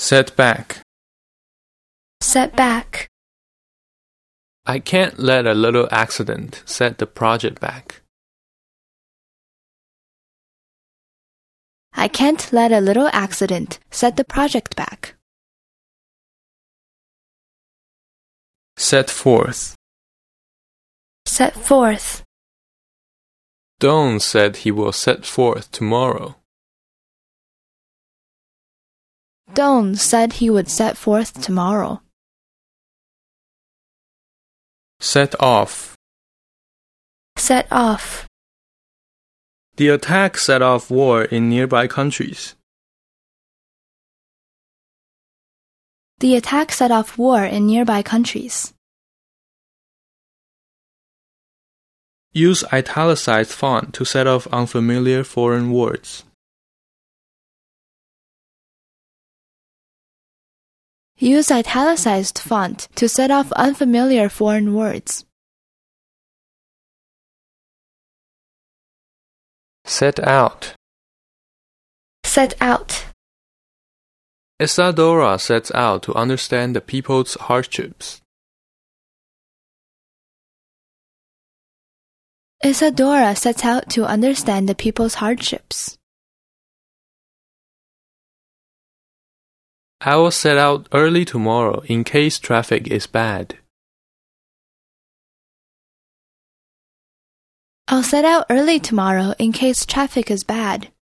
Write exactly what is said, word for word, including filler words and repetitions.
Set back. Set back. I can't let a little accident set the project back. I can't let a little accident set the project back. Set forth. Set forth. Don said he will set forth tomorrow. Don said he would set forth tomorrow. Set off. Set off. The attack set off war in nearby countries. The attack set off war in nearby countries. Use italicized font to set off unfamiliar foreign words. Use italicized font to set off unfamiliar foreign words. Set out. Set out. Isadora sets out to understand the people's hardships. Isadora sets out to understand the people's hardships. I will set out early tomorrow in case traffic is bad. I'll set out early tomorrow in case traffic is bad.